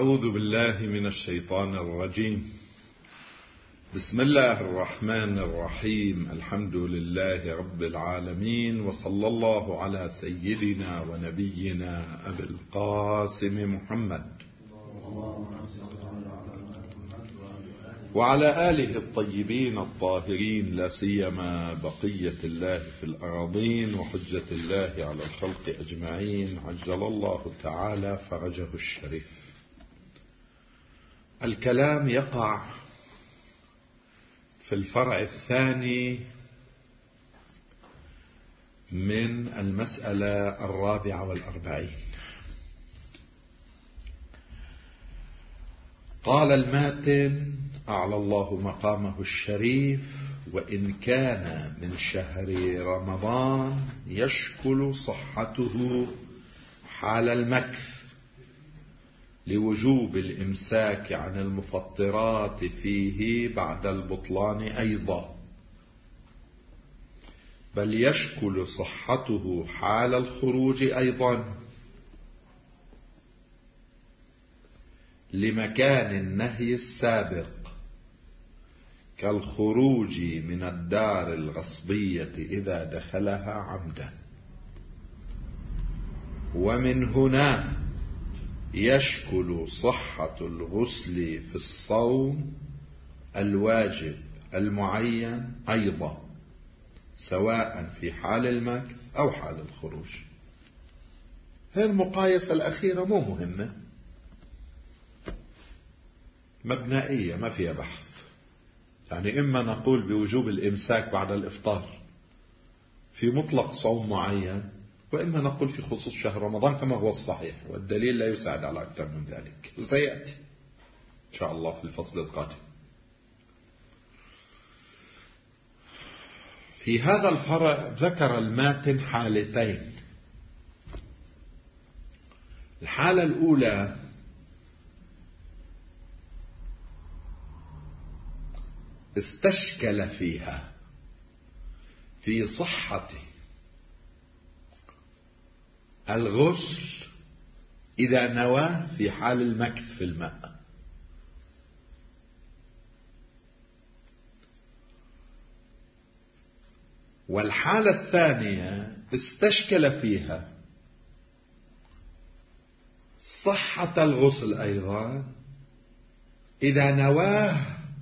أعوذ بالله من الشيطان الرجيم. بسم الله الرحمن الرحيم. الحمد لله رب العالمين، وصلى الله على سيدنا ونبينا أبي القاسم محمد وعلى آله الطيبين الطاهرين، لا سيما بقية الله في الأراضين وحجة الله على الخلق أجمعين، عجل الله تعالى فرجه الشريف. الكلام يقع في الفرع الثاني من المسألة 44. قال الماتن أعلى الله مقامه الشريف: وإن كان من شهر رمضان يشكل صحته حال المكث لوجوب الإمساك عن المفطرات فيه بعد البطلان أيضا، بل يشكل صحته حال الخروج أيضا لمكان النهي السابق، كالخروج من الدار الغصبية إذا دخلها عمدا. ومن هنا يشكل صحة الغسل في الصوم الواجب المعين أيضا، سواء في حال المكث أو حال الخروج. هذه المقايسة الأخيرة مو مهمة، مبنائية ما فيها بحث. يعني إما نقول بوجوب الإمساك بعد الإفطار في مطلق صوم معين، وإما نقول في خصوص شهر رمضان كما هو الصحيح، والدليل لا يساعد على أكثر من ذلك، وسيأتي إن شاء الله في الفصل القادم. في هذا الفرع ذكر الماتن حالتين. الحالة الأولى استشكل فيها في صحة الغسل إذا نوى في حال المكث في الماء، والحالة الثانية استشكل فيها صحة الغسل أيضا إذا نواه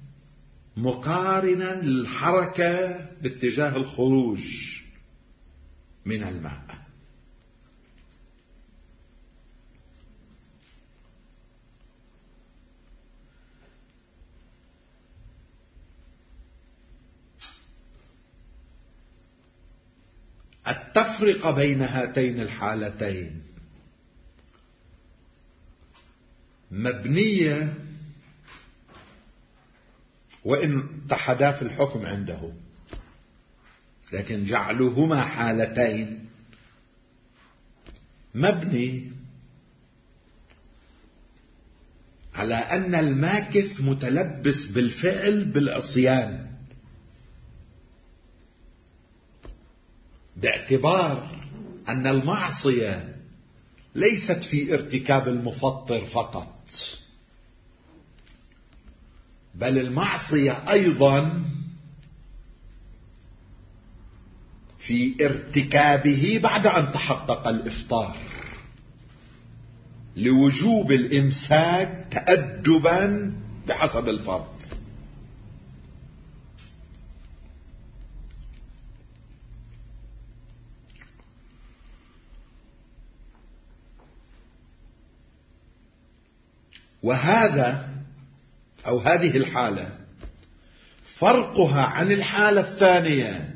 مقارنا للحركة باتجاه الخروج من الماء. التفرقة بين هاتين الحالتين مبنية، وإن اتحدا في الحكم عنده، لكن جعلهما حالتين مبني على أن الماكث متلبس بالفعل بالعصيان، باعتبار أن المعصية ليست في ارتكاب المفطر فقط، بل المعصية أيضا في ارتكابه بعد أن تحقق الإفطار، لوجوب الإمساك تأدبا بحسب الفرض. وهذا أو هذه الحالة فرقها عن الحالة الثانية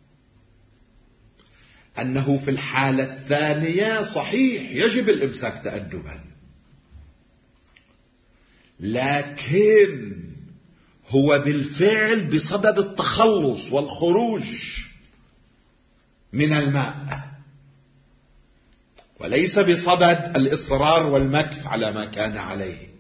أنه في الحالة الثانية صحيح يجب الإمساك تأدبا، لكن هو بالفعل بصدد التخلص والخروج من الماء، وليس بصدد الإصرار والمكث على ما كان عليه.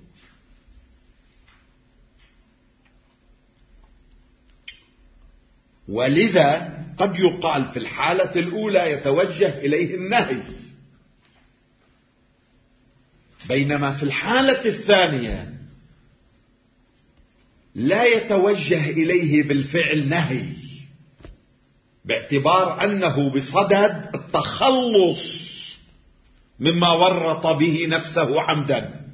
ولذا قد يقال في الحالة الأولى يتوجه إليه النهي، بينما في الحالة الثانية لا يتوجه إليه بالفعل نهي، باعتبار أنه بصدد التخلص مما ورط به نفسه عمدا.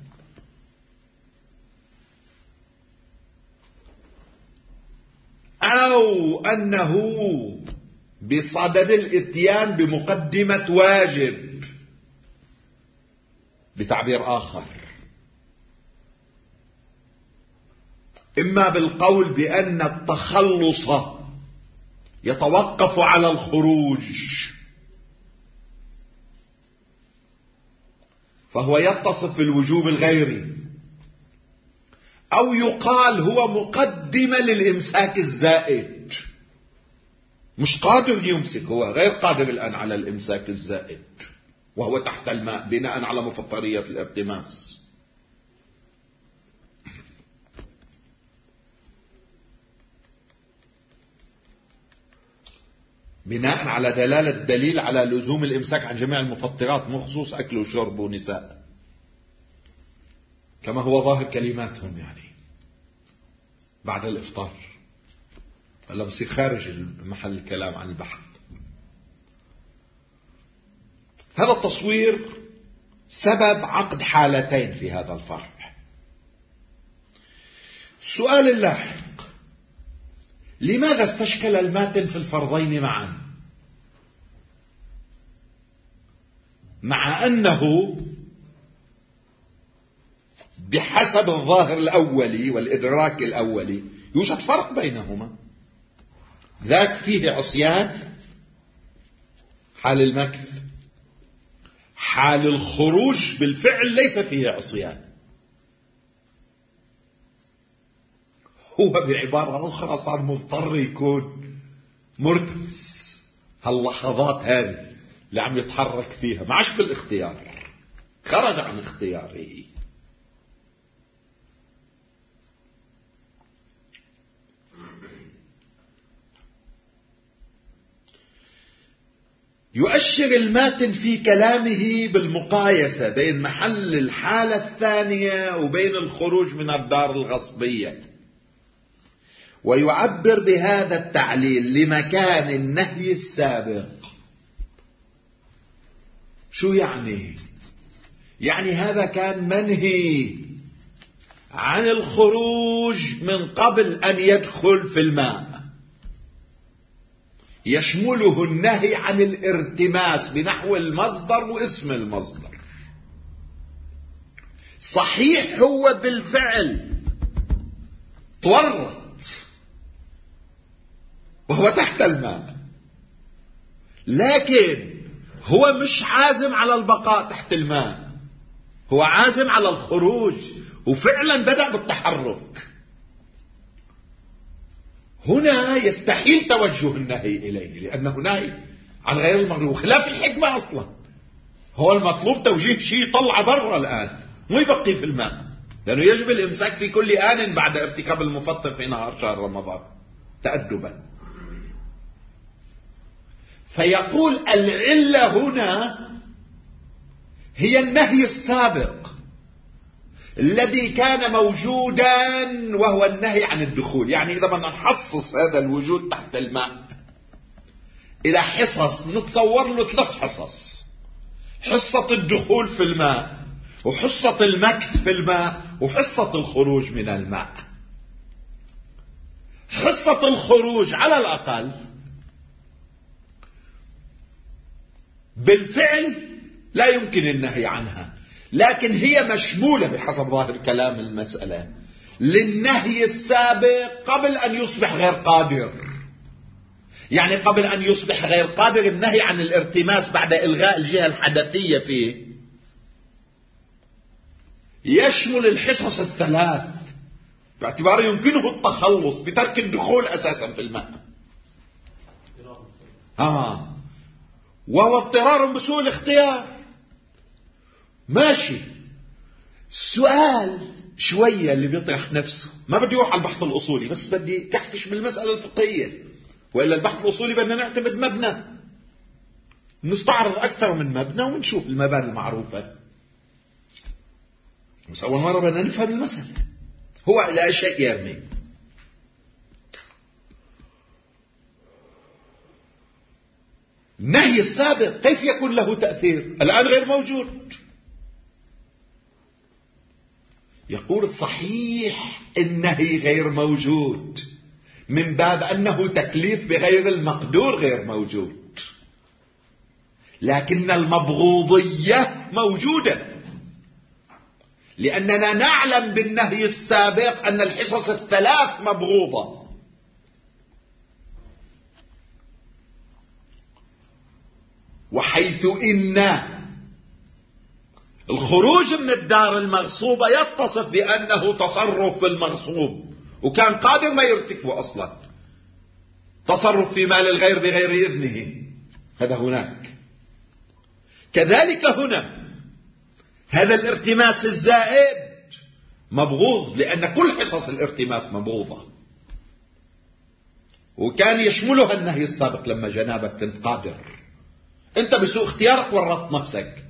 أو أنه بصدد الإتيان بمقدمة واجب، بتعبير آخر، إما بالقول بأن التخلص يتوقف على الخروج فهو يتصف بالوجوب الغيري، أو يقال هو مقدمة للإمساك الزائد، مش قادر يمسك، هو غير قادر الآن على الإمساك الزائد وهو تحت الماء بناء على مفطرية الارتماس. بناء على دلالة الدليل على لزوم الإمساك عن جميع المفطرات، مو خصوص أكل وشرب ونساء كما هو ظاهر كلماتهم يعني بعد الإفطار. هلا بصير خارج محل الكلام عن البحث. هذا التصوير سبب عقد حالتين في هذا الفرع. السؤال اللاحق: لماذا استشكل الماتن في الفرضين معا، مع أنه بحسب الظاهر الأولي والإدراك الأولي يوجد فرق بينهما؟ ذاك فيه عصيان حال المكث، حال الخروج بالفعل ليس فيه عصيان. هو بعبارة أخرى صار مضطر يكون مرتبس هاللحظات هذه اللي عم يتحرك فيها، ما عادش بالاختيار، خرج عن اختياره. يؤشر الماتن في كلامه بالمقايسة بين محل الحالة الثانية وبين الخروج من الدار الغصبية، ويعبر بهذا التعليل لمكان النهي السابق. شو يعني؟ يعني هذا كان منهي عن الخروج من قبل أن يدخل في الماء، يشمله النهي عن الارتماس بنحو المصدر واسم المصدر. صحيح هو بالفعل تورط وهو تحت الماء، لكن هو مش عازم على البقاء تحت الماء، هو عازم على الخروج، وفعلا بدأ بالتحرك. هنا يستحيل توجه النهي إليه لأنه نهي عن غير المغلوب، خلاف الحكمة أصلا. هو المطلوب توجيه شيء طلع برا الآن، مو يبقي في الماء، لأنه يجب الإمساك في كل آن بعد ارتكاب المفطر في نهار شهر رمضان تأدبا. فيقول العلة هنا هي النهي السابق الذي كان موجودا وهو النهي عن الدخول. يعني إذا بدنا نحصص هذا الوجود تحت الماء إلى حصص، نتصور له 3 حصص: حصة الدخول في الماء، وحصة المكث في الماء، وحصة الخروج من الماء. حصة الخروج على الأقل بالفعل لا يمكن النهي عنها، لكن هي مشمولة بحسب ظاهر كلام المسألة للنهي السابق قبل أن يصبح غير قادر. يعني قبل أن يصبح غير قادر، النهي عن الارتماس بعد إلغاء الجهة الحدثية فيه يشمل الحصص ال3 باعتبار يمكنه التخلص بترك الدخول أساسا في الماء. وهو اضطرار بسوء الاختيار. ماشي. السؤال شوية اللي بيطرح نفسه، ما بدي أروح على البحث الأصولي، بس بدي كحكش بالمسألة الفقهية، وإلا البحث الأصولي بدنا نعتمد مبنى، نستعرض أكثر من مبنى ونشوف المباني المعروفة. بس أول مرة بدنا نفهم المسألة. هو لا شيء يرمي. النهي السابق كيف يكون له تأثير؟ الآن غير موجود. يقول صحيح النهي غير موجود من باب أنه تكليف بغير المقدور غير موجود، لكن المبغوضية موجودة، لأننا نعلم بالنهي السابق أن الحصص الثلاث مبغوضة. وحيث إن الخروج من الدار المغصوبة يتصف بأنه تصرف بالمغصوب، وكان قادر ما يرتكبه أصلا، تصرف في مال الغير بغير إذنه، هذا هناك. كذلك هنا هذا الارتماس الزائد مبغوض، لأن كل حصص الارتماس مبغوضة، وكان يشملها النهي السابق. لما جنابك كنت قادر، أنت بسوء اختيارك ورطت نفسك.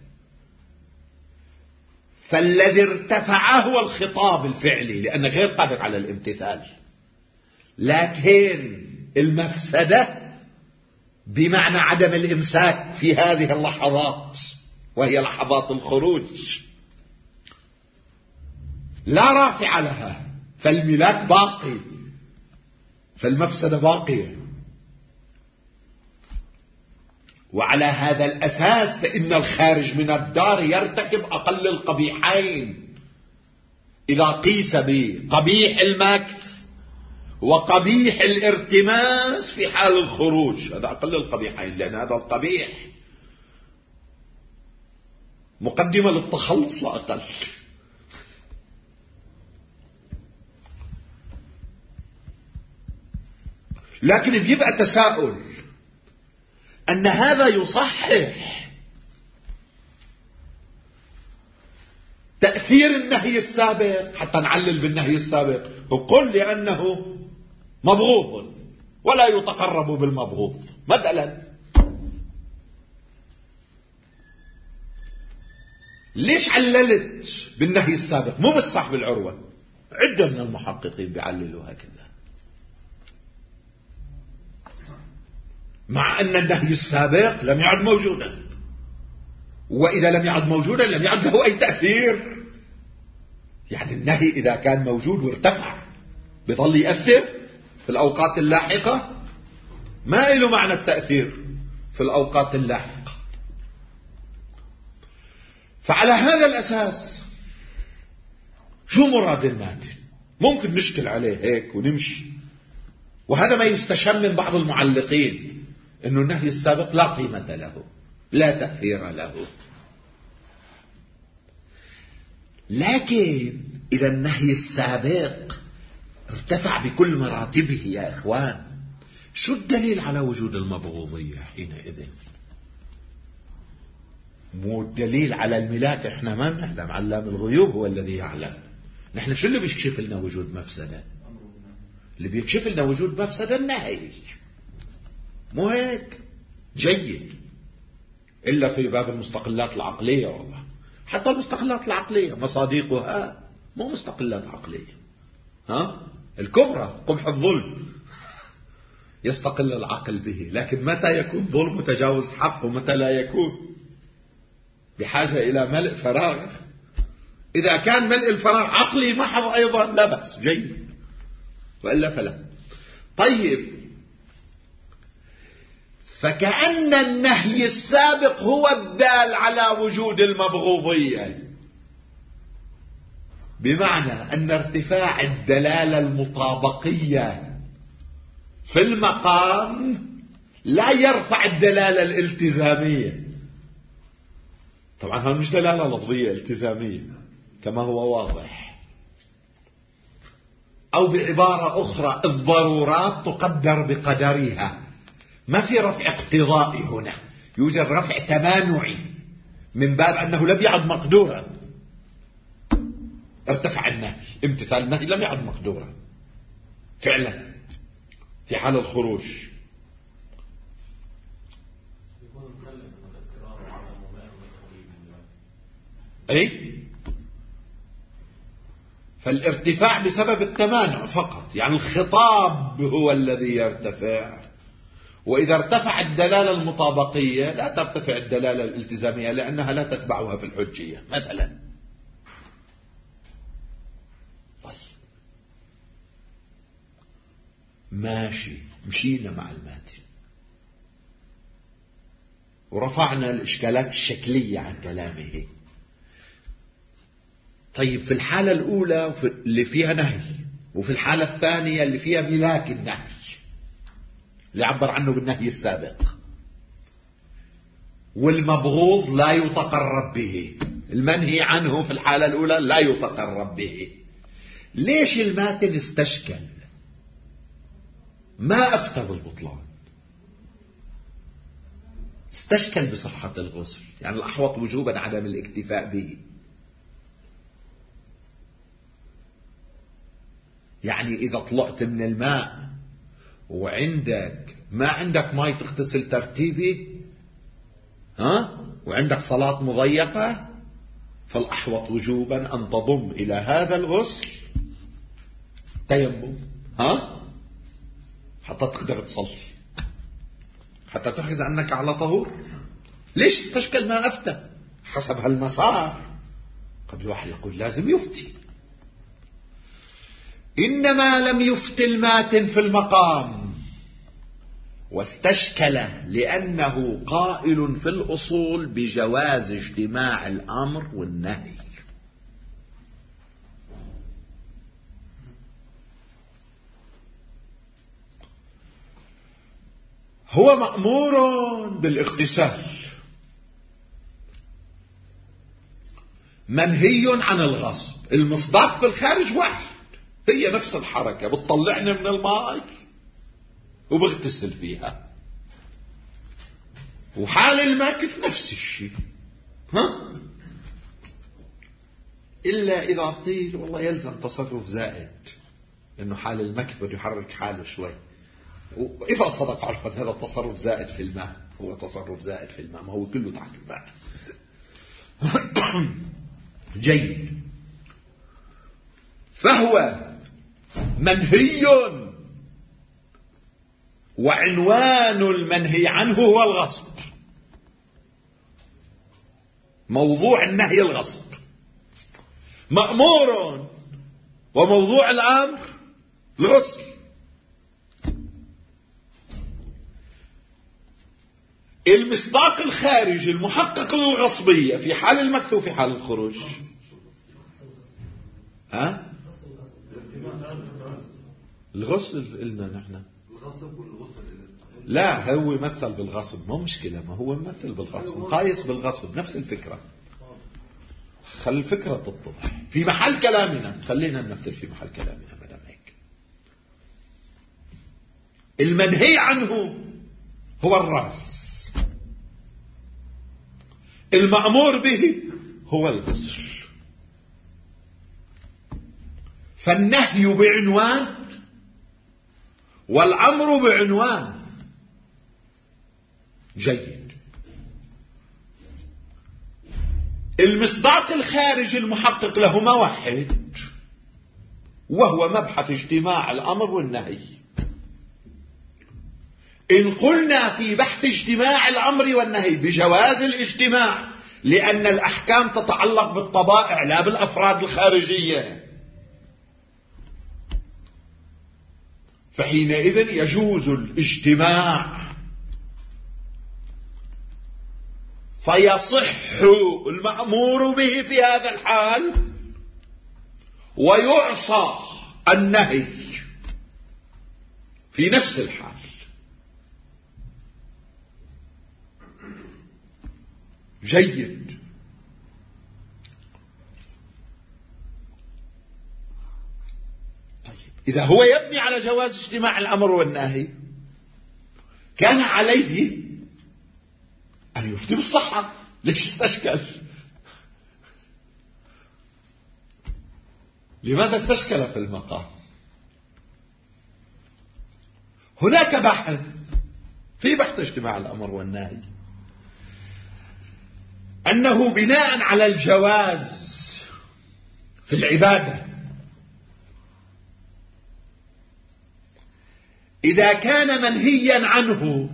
فالذي ارتفع هو الخطاب الفعلي، لأنك غير قادر على الامتثال، لكن المفسدة بمعنى عدم الإمساك في هذه اللحظات، وهي لحظات الخروج، لا رافع لها، فالملاك باقي، فالمفسدة باقية. وعلى هذا الأساس فإن الخارج من الدار يرتكب أقل القبيحين إذا قيس بقبيح المكث وقبيح الارتماس في حال الخروج. هذا أقل القبيحين، لأن هذا القبيح مقدمة للتخلص لا أقل. لكن بيبقى تساؤل أن هذا يصحح تأثير النهي السابق، حتى نعلل بالنهي السابق وقل لأنه مبغوض ولا يتقرب بالمبغوض. مثلا ليش عللت بالنهي السابق مو بالصح بالعروة؟ عدة من المحققين بيعللوا هكذا، مع أن النهي السابق لم يعد موجودا، وإذا لم يعد موجودا لم يعد له أي تأثير. يعني النهي إذا كان موجود وارتفع بظل يأثر في الأوقات اللاحقة، ما له معنى التأثير في الأوقات اللاحقة. فعلى هذا الأساس شو مراد الماتن؟ ممكن نشكل عليه هيك ونمشي، وهذا ما يستشم من بعض المعلقين، أنه النهي السابق لا قيمة له، لا تأثير له. لكن إذا النهي السابق ارتفع بكل مراتبه يا إخوان، شو الدليل على وجود المبغوضية حينئذ؟ مو الدليل على الملاك، احنا ما نعلم، علام الغيوب هو الذي يعلم. نحن شو اللي بيكشف لنا وجود مفسدة؟ اللي بيكشف لنا وجود مفسدة النهي، مو هيك؟ جيد، إلا في باب المستقلات العقلية. والله حتى المستقلات العقلية مصادقها مو مستقلات عقلية، الكبرى قبح الظلم يستقل العقل به، لكن متى يكون ظلم متجاوز حق ومتى لا يكون؟ بحاجة إلى ملء فراغ. إذا كان ملء الفراغ عقلي محض أيضا لا بأس، جيد، وإلا فلا. طيب، فكأن النهي السابق هو الدال على وجود المبغوضية، بمعنى أن ارتفاع الدلالة المطابقية في المقام لا يرفع الدلالة الالتزامية. طبعا هذا مش دلالة لفظية التزامية كما هو واضح، أو بعبارة أخرى الضرورات تقدر بقدرها، ما في رفع اقتضائي هنا، يوجد رفع تمانعي من باب أنه لم يعد مقدورا. ارتفع النهي، امتثال النهي لم يعد مقدورا فعلا في حال الخروج. أي فالارتفاع بسبب التمانع فقط، يعني الخطاب هو الذي يرتفع. وإذا ارتفع الدلالة المطابقية لا ترتفع الدلالة الالتزامية، لأنها لا تتبعها في الحجية مثلا. طيب ماشي، مشينا مع الماتن ورفعنا الإشكالات الشكلية عن كلامه. طيب في الحالة الأولى اللي فيها نهي، وفي الحالة الثانية اللي فيها ملاك النهي اللي عبر عنه بالنهي السابق، والمبغوض لا يتقرب به، المنهي عنه في الحالة الأولى لا يتقرب به، ليش الماتن استشكل؟ ما أفتى بالبطلان، استشكل بصحة الغسل، يعني الأحوط وجوبا عدم الاكتفاء به. يعني إذا طلعت من الماء وعندك ما عندك ماء تغتسل ترتيبي، وعندك صلاة مضيقة، فالأحوط وجوبا أن تضم إلى هذا الغسل تيمم، حتى تقدر تصلي، حتى تحرز أنك على طهور. ليش استشكل ما أفتى حسب هالمسار؟ قد الواحد يقول لازم يفتي، إنما لم يفت الماتن في المقام، واستشكل لأنه قائل في الأصول بجواز اجتماع الأمر والنهي. هو مأمور بالاغتسال، منهي عن الغصب، المصداق في الخارج واحد، هي نفس الحركة، بتطلعني من الماء وبغتسل فيها، وحال الماكث نفس الشيء. إلا إذا قيل والله يلزم تصرف زائد، إنه حال المكث بده يحرك حاله شوي، وإذا صدق عرفت هذا التصرف زائد في الماء، هو تصرف زائد في الماء، ما هو كله تحت الماء. جيد، فهو منهي، وعنوان المنهي عنه هو الغصب، موضوع النهي الغصب، مأمور وموضوع الأمر الغسل. المصداق الخارجي المحقق للغصبية في حال المكث وفي حال الخروج، الغسل قلنا نحن لا، هو مثل بالغصب، مو مشكلة، ما هو مثل بالغصب، قايس بالغصب، نفس الفكرة. خل الفكرة تتضح في محل كلامنا، خلينا نمثل في محل كلامنا. مدام هيك المنهي عنه هو الرأس، المأمور به هو الغسل، فالنهي بعنوان والأمر بعنوان. جيد، المصداق الخارجي المحقق لهما واحد، وهو مبحث اجتماع الأمر والنهي. إن قلنا في بحث اجتماع الأمر والنهي بجواز الاجتماع، لأن الأحكام تتعلق بالطبائع لا بالأفراد الخارجية، فحينئذ يجوز الاجتماع، فيصح المأمور به في هذا الحال، ويعصى النهي في نفس الحال. جيد، طيب إذا هو يبني على جواز اجتماع الأمر والنهي، كان عليه أن يفتي بالصحة. ليش استشكل؟ لماذا استشكل في المقام؟ هناك بحث في بحث اجتماع الأمر والنهي أنه بناء على الجواز في العبادة إذا كان منهيا عنه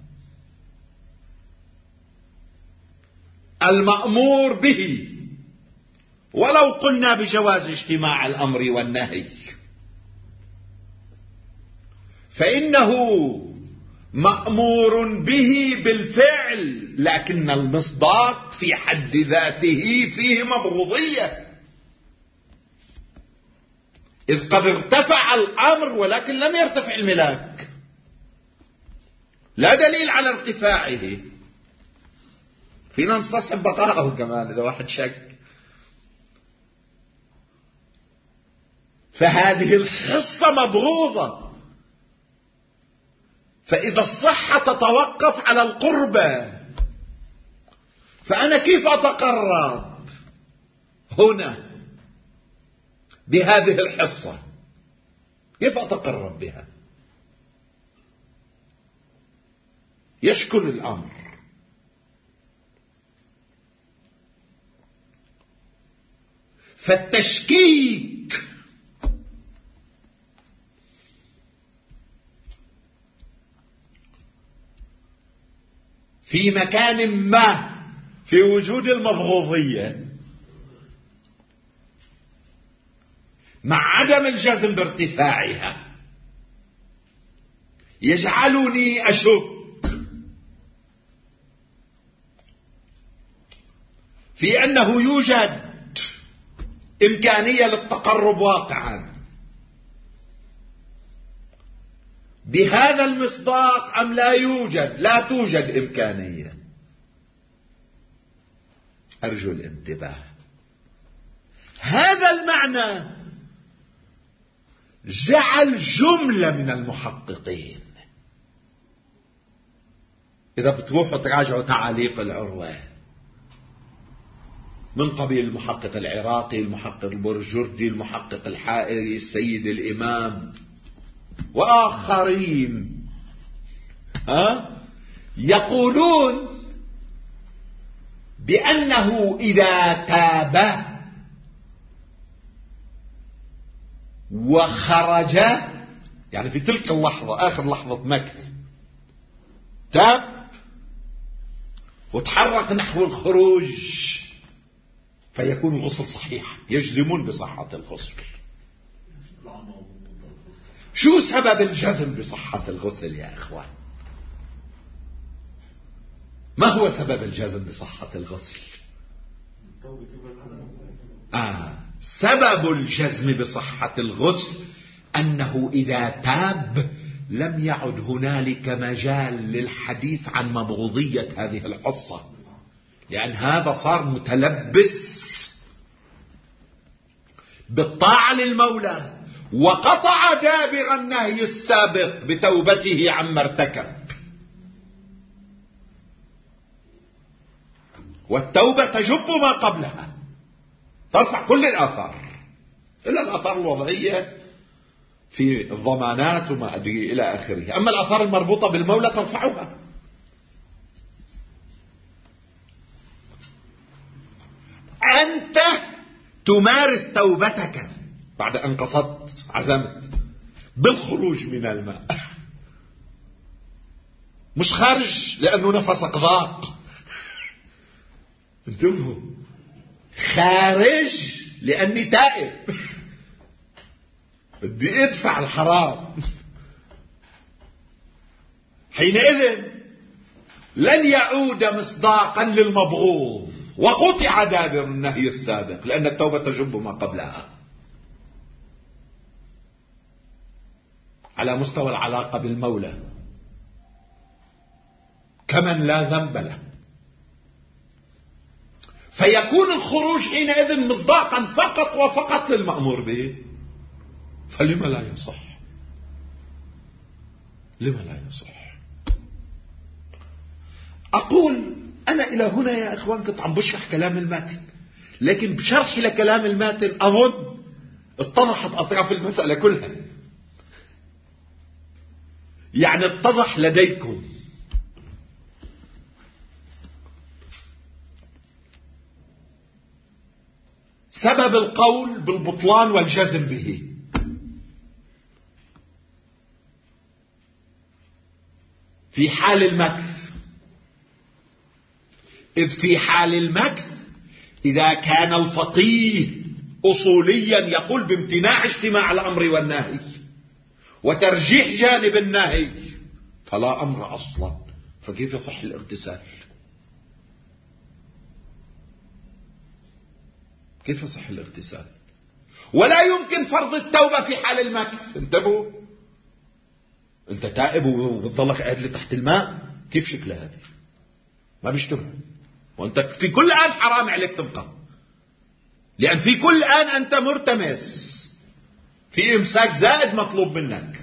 المأمور به، ولو قلنا بجواز اجتماع الأمر والنهي، فإنه مأمور به بالفعل، لكن المصداق في حد ذاته فيه مبغوضية، إذ قد ارتفع الأمر ولكن لم يرتفع الملاك، لا دليل على ارتفاعه. فينا نستصحب بقاءه كمان إذا واحد شك. فهذه الحصة مبغوضة. فإذا الصحة تتوقف على القربة، فأنا كيف أتقرب هنا بهذه الحصة؟ كيف أتقرب بها؟ يشكل الأمر. فالتشكيك في مكان ما في وجود المبغوضية مع عدم الجزم بارتفاعها يجعلني أشك في أنه يوجد إمكانية للتقرب واقعا بهذا المصداق أم لا يوجد، لا توجد إمكانية. أرجو الانتباه. هذا المعنى جعل جملة من المحققين، إذا بتروحوا تراجعوا تعاليق العروة من قبيل المحقق العراقي، المحقق البرجردي، المحقق الحائري، السيد الإمام وآخرين، يقولون بأنه إذا تاب وخرج، يعني في تلك اللحظة آخر لحظة مكث تاب وتحرك نحو الخروج، فيكون الغسل صحيح، يجزمون بصحة الغسل. شو سبب الجزم بصحة الغسل يا إخوان؟ ما هو سبب الجزم بصحة الغسل؟ سبب الجزم بصحة الغسل أنه إذا تاب لم يعد هنالك مجال للحديث عن مبغوضية هذه الحصة، لأن هذا صار متلبس بالطاعة للمولى وقطع دابر النهي السابق بتوبته عما ارتكب. والتوبة تجب ما قبلها، ترفع كل الآثار إلا الآثار الوضعية في الضمانات وما أدري إلى آخره، أما الآثار المربوطة بالمولى ترفعها. أنت تمارس توبتك بعد أن قصدت عزمت بالخروج من الماء، مش خارج لأنه نفسك ضاق، انتبهوا، خارج لأني تائب بدي ادفع الحرام. حينئذ لن يعود مصداقا للمبغوض وقطع دابر النهي السابق، لأن التوبة تجب ما قبلها على مستوى العلاقة بالمولى كمن لا ذنب له. فيكون الخروج حينئذ مصداقا فقط وفقط للمأمور به. فلما لا يصح؟ لما لا يصح؟ أقول أنا إلى هنا يا إخوان كنت عم بشرح كلام الماتن، لكن بشرحي لكلام الماتن أظن اتضحت أطراف المسألة كلها، يعني اتضح لديكم سبب القول بالبطلان والجزم به. في حال المكث. إذ في حال المكث إذا كان الفقيه أصوليا يقول بامتناع اجتماع الأمر والنهي وترجيح جانب النهي فلا أمر أصلا، فكيف يصح الاغتسال؟ كيف يصح الاغتسال؟ ولا يمكن فرض التوبة في حال المكث. انتبهوا، انت تائب وبتضلك قاعد تحت الماء، كيف شكلها هذه؟ ما بيجتمع. وانت في كل آن حرام عليك تبقى، لأن في كل آن أنت مرتمس، في إمساك زائد مطلوب منك.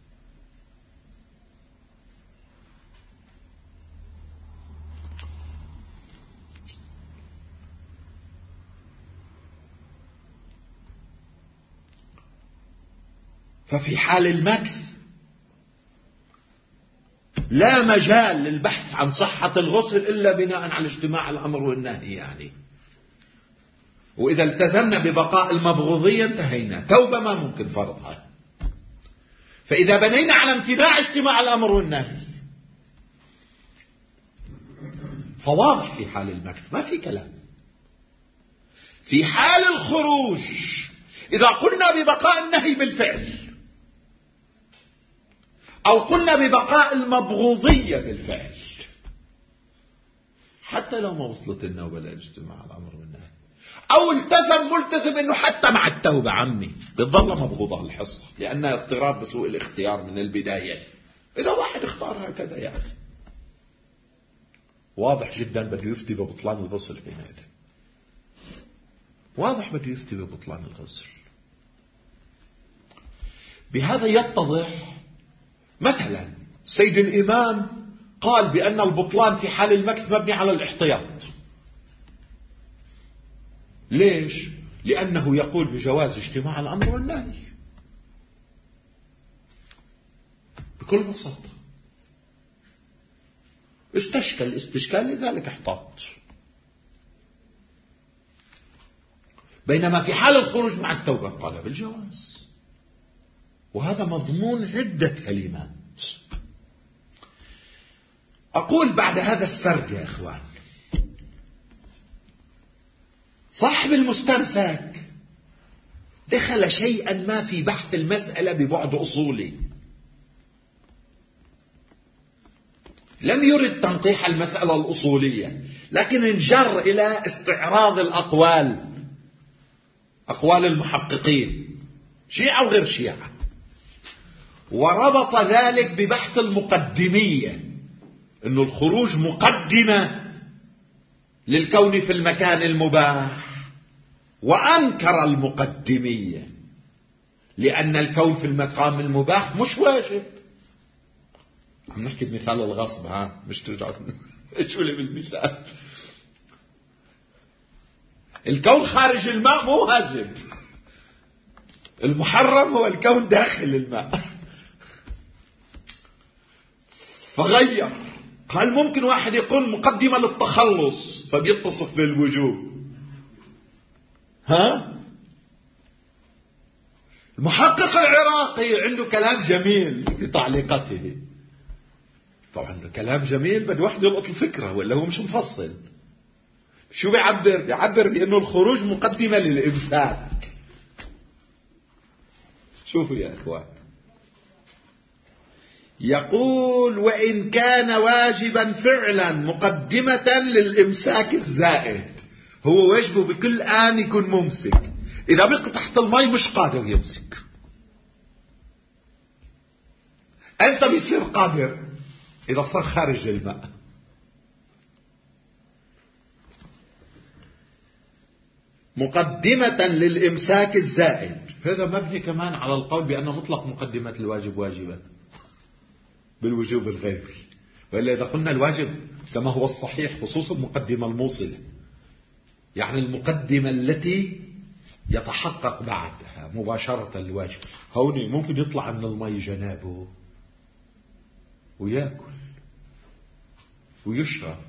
ففي حال المكث لا مجال للبحث عن صحة الغسل إلا بناء على اجتماع الأمر والنهي يعني. وإذا التزمنا ببقاء المبغوضية انتهينا، توبة ما ممكن فرضها. فإذا بنينا على امتناع اجتماع الأمر والنهي فواضح في حال المكث ما في كلام. في حال الخروج إذا قلنا ببقاء النهي بالفعل أو قلنا ببقاء المبغوضية بالفعل، حتى لو ما وصلت النوبة لاجتماع الأمر والنهي، أو ملتزم أنه حتى مع التوبة عمي بتظل مبغوضة الحصة لأنها اضطرار بسوء الاختيار من البداية. إذا واحد اختار هكذا يا أخي واضح جدا بده يفتي ببطلان الغسل. هنا واضح بده يفتي ببطلان الغسل. بهذا يتضح مثلا سيد الإمام قال بأن البطلان في حال المكث مبني على الاحتياط. ليش؟ لأنه يقول بجواز اجتماع الأمر والنهي بكل بساطة. استشكل استشكال لذلك احتاط. بينما في حال الخروج مع التوبة قال بالجواز، وهذا مضمون عدة كلمات. أقول بعد هذا السرد يا إخوان، صاحب المستمسك دخل شيئا ما في بحث المسألة ببعد أصولي، لم يرد تنقيح المسألة الأصولية، لكن انجر إلى استعراض الأقوال، أقوال المحققين شيعة وغير شيعة، وربط ذلك ببحث المقدمية، إنه الخروج مقدمة للكون في المكان المباح، وأنكر المقدمية لأن الكون في المقام المباح مش واجب. عم نحكي بمثال الغصب، مش ترجعوا شو اللي بالمثال. الكون خارج الماء مو واجب، المحرم هو الكون داخل الماء. فغير، قال ممكن واحد يقول مقدمة للتخلص فبيتصف بالوجوب. المحقق العراقي عنده كلام جميل في تعليقاته، طبعا كلام جميل بده واحد يلقط الفكرة ولا هو مش مفصل. شو بيعبر بأنه الخروج مقدمة للإمساك. شوفوا يا أخوان، يقول وإن كان واجبا فعلا مقدمة للإمساك الزائد، هو واجبه بكل آن يكون ممسك، إذا بقى تحت الماء مش قادر يمسك، أنت بيصير قادر إذا صار خارج الماء. مقدمة للإمساك الزائد، هذا مبني كمان على القول بأن مطلق مقدمة الواجب واجبة بالوجوب الغيبي، وإلا إذا قلنا الواجب كما هو الصحيح خصوصا المقدمة الموصلة، يعني المقدمة التي يتحقق بعدها مباشرة الواجب. هوني ممكن يطلع من الماء جنابه ويأكل ويشرب،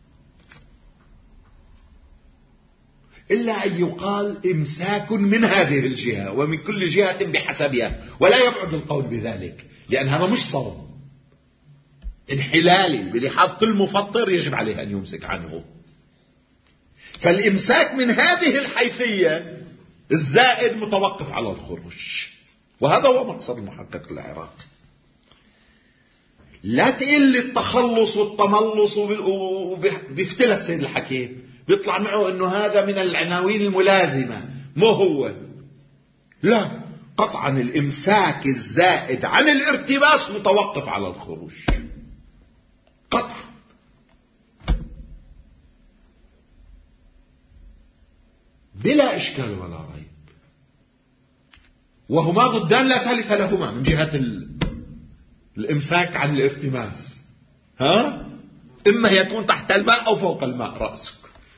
إلا أن يقال إمساك من هذه الجهة ومن كل جهة بحسبها، ولا يبعد القول بذلك لأن هذا مش صوم. انحلالي بلحاظ كل مفطر يجب عليه أن يمسك عنه. فالإمساك من هذه الحيثية الزائد متوقف على الخروج، وهذا هو مقصد المحقق العراقي. لا تقل التخلص والتملص وبيفتلى السيد الحكيم بيطلع معه أنه هذا من العناوين الملازمة، مو هو. لا، قطعا الإمساك الزائد عن الارتباس متوقف على الخروج قطعا. بلا إشكال ولا ريب، وهما ضدان لا ثالث لهما من جهة الإمساك عن الارتماس. إما يكون تحت الماء أو فوق الماء رأسك.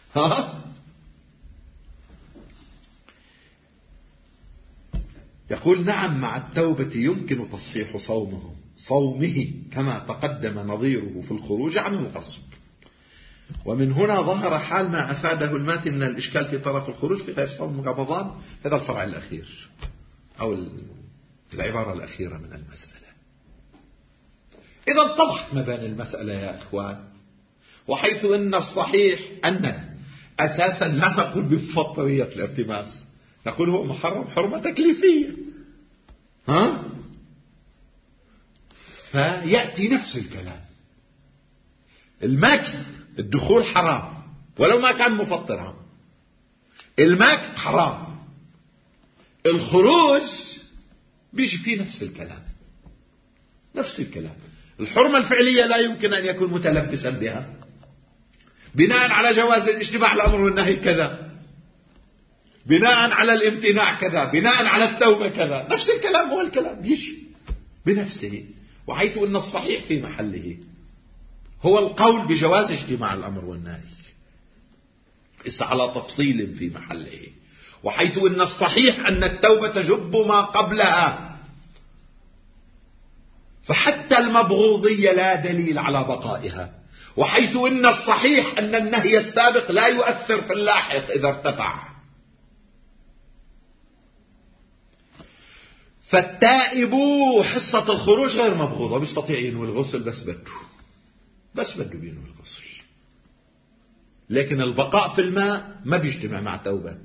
يقول نعم مع التوبة يمكن تصحيح صومه كما تقدم نظيره في الخروج عن الغصب. ومن هنا ظهر حال ما أفاده الماتي من الإشكال في طرف الخروج في غير صوم رمضان. هذا الفرع الأخير أو العبارة الأخيرة من المسألة. إذا اتضحت مباني المسألة يا إخوان، وحيث أن الصحيح أننا أساسا لا نقول بمفطرية الارتماس، نقول هو محرم حرمة تكليفية. فيأتي نفس الكلام. المكث الدخول حرام ولو ما كان مفطرا، المكث حرام، الخروج بيجي فيه نفس الكلام. نفس الكلام. الحرمة الفعلية لا يمكن أن يكون متلبسا بها بناء على جواز الاجتماع الأمر والنهي كذا، بناء على الامتناع كذا، بناء على التوبة كذا. نفس الكلام هو الكلام يجي بنفسه، وحيث أن الصحيح في محله هو القول بجواز اجتماع الأمر والنهي ليس على تفصيل في محله، وحيث أن الصحيح أن التوبة تجب ما قبلها، فحتى المبغوضية لا دليل على بقائها، وحيث أن الصحيح أن النهي السابق لا يؤثر في اللاحق إذا ارتفع. فالتائب حصة الخروج غير مبغوضة، بيستطيع ينوي الغسل بس بده بينوي الغسل، لكن البقاء في الماء ما بيجتمع مع توبة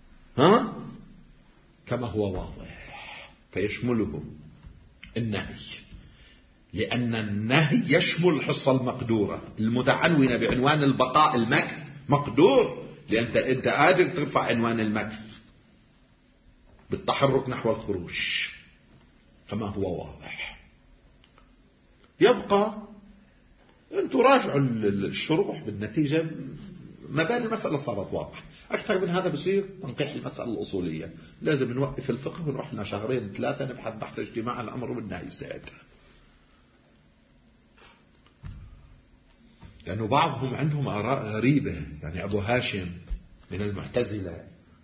كما هو واضح. فيشمله النهي، لأن النهي يشمل الحصة المقدورة المتعنونة بعنوان البقاء. المكث مقدور، لأن أنت قادر ترفع عنوان المكث بالتحرك نحو الخروج كما هو واضح. يبقى أنتوا راجعوا الشروح بالنتيجة، مباني المسألة صارت واضحة. أكثر من هذا بصير تنقيح المسألة الأصولية، لازم نوقف الفقه ونروح لنا 2-3 نبحث بحث اجتماع الأمر والنهي ساعتها. لأنه بعضهم عندهم آراء غريبة. يعني أبو هاشم من المعتزلة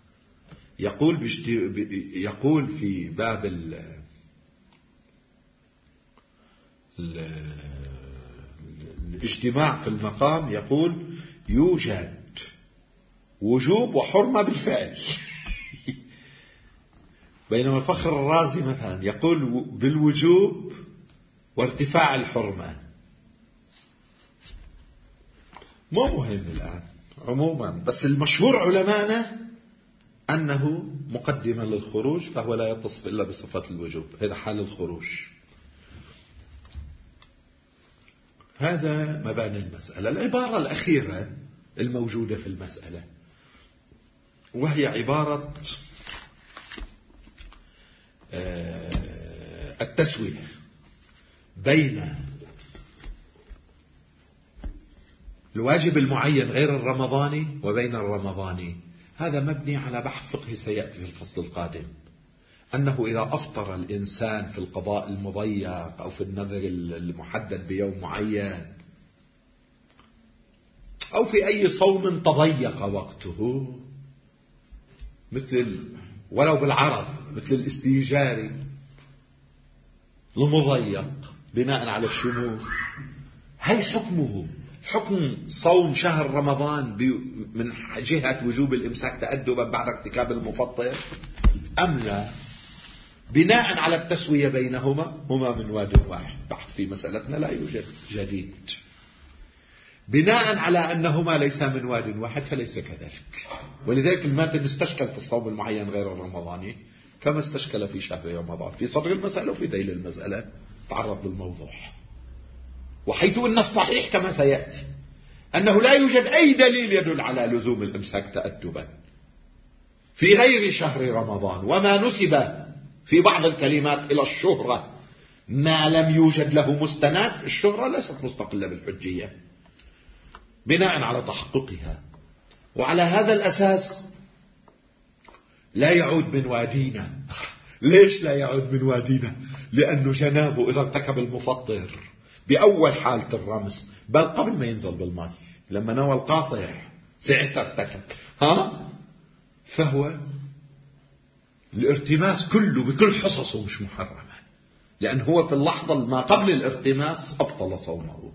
يقول في باب الاجتماع في المقام، يقول يوجد وجوب وحرمة بالفعل. بينما الفخر الرازي مثلا يقول بالوجوب وارتفاع الحرمة. مو مهم الآن عموما، بس المشهور علمانا أنه مقدما للخروج، فهو لا يتصف إلا بصفة الوجوب. هذا حال الخروج. هذا مباني المسألة. العبارة الأخيرة الموجودة في المسألة، وهي عبارة التسوية بين الواجب المعين غير الرمضاني وبين الرمضاني. هذا مبني على بحث فقهي سيأتي في الفصل القادم، أنه إذا أفطر الإنسان في القضاء المضيق أو في النذر المحدد بيوم معين أو في أي صوم تضيق وقته، مثل ولو بالعرض مثل الاستيجاري المضيق بناء على الشمول، هل حكمه حكم صوم شهر رمضان من جهة وجوب الإمساك تأدبا بعد ارتكاب المفطر أم لا؟ بناء على التسوية بينهما هما من واد واحد. بحث في مسألتنا لا يوجد جديد. بناء على أنهما ليسا من واد واحد فليس كذلك. ولذلك المادة استشكل في الصوم المعين غير الرمضاني كما استشكل في شهر رمضان، في صدر المسألة وفي ذيل المسألة تعرض للموضوع. وحيث أن الصحيح كما سيأتي أنه لا يوجد أي دليل يدل على لزوم الإمساك تأدبا في غير شهر رمضان، وما نسب في بعض الكلمات إلى الشهرة ما لم يوجد له مستند، الشهرة ليست مستقلة بالحجية بناء على تحققها. وعلى هذا الأساس لا يعود من وادينا. ليش لا يعود من وادينا؟ لأنه جنابه إذا ارتكب المفطر بأول حالة الرمس، بل قبل ما ينزل بالماء لما نوى القاطع ساعتها ارتكب، فهو الارتماس كله بكل حصصه مش محرمة، لأن هو في اللحظة ما قبل الارتماس أبطل صومه،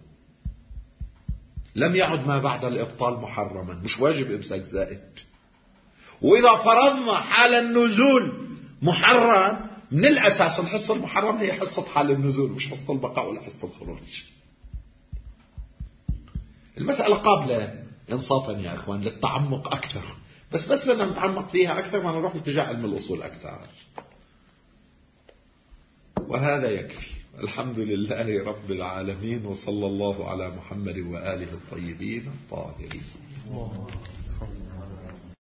لم يعد ما بعد الإبطال محرما، مش واجب إمساك زائد. وإذا فرضنا حال النزول محرم، من الأساس الحصة المحرم هي حصة حال النزول مش حصة البقاء ولا حصة الخروج. المسألة قابلة إنصافا يا إخوان للتعمق أكثر، بس بدنا نتعمق فيها أكثر ما نروح اتجاه علم الأصول أكثر. وهذا يكفي. الحمد لله رب العالمين، وصلى الله على محمد وآله الطيبين الطاهرين.